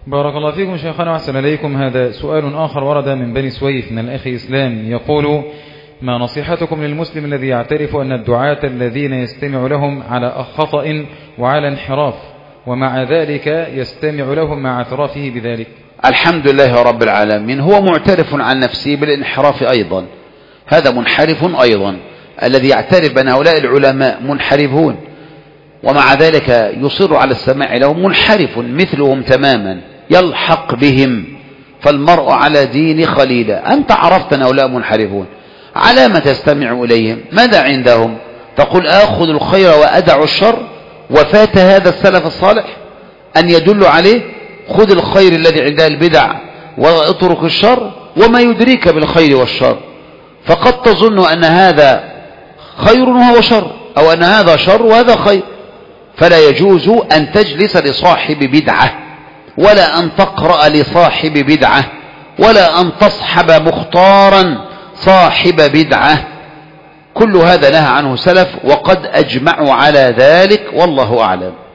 بارك الله فيكم شيخنا وأحسن إليكم. هذا سؤال آخر ورد من بني سويف من الأخ إسلام، يقول: ما نصيحتكم للمسلم الذي يعترف أن الدعاة الذين يستمع لهم على خطأ وعلى انحراف، ومع ذلك يستمع لهم مع اعترافه بذلك؟ الحمد لله رب العالمين، هو معترف عن نفسه بالانحراف أيضا، هذا منحرف أيضا. الذي يعترف بأن هؤلاء العلماء منحرفون ومع ذلك يصر على السماع لهم منحرف مثلهم تماما، يلحق بهم. فالمرء على دين خليله. أنت عرفت أن هؤلاء منحرفون، على ما تستمع إليهم؟ ماذا عندهم؟ تقول آخذ الخير وأدع الشر؟ وفات هذا السلف الصالح أن يدل عليه؟ خذ الخير الذي عند البدع واترك الشر، وما يدريك بالخير والشر؟ فقد تظن أن هذا خير وهو شر، أو أن هذا شر وهذا خير. فلا يجوز أن تجلس لصاحب بدعة، ولا أن تقرأ لصاحب بدعة، ولا أن تصحب مختارا صاحب بدعة. كل هذا نهى عنه سلف، وقد أجمعوا على ذلك، والله أعلم.